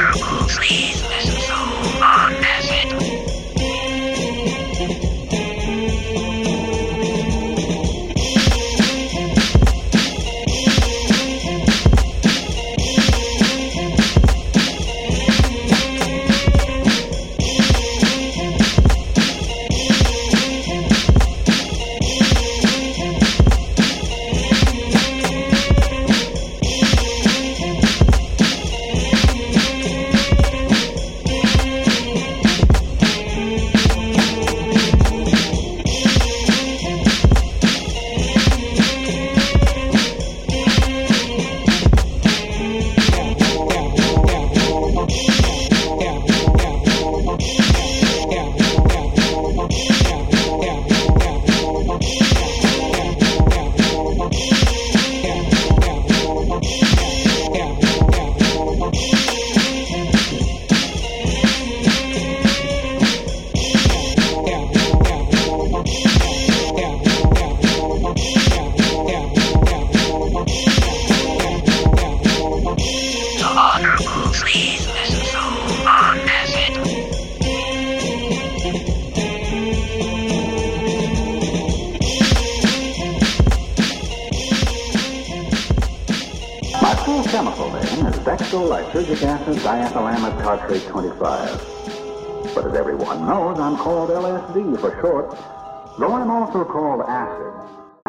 Please listen so on acid. Please listen so on acid. My full chemical name is dextrolysergic acid diethylamide tartrate 25. But as everyone knows, I'm called LSD for short, though I'm also called acid.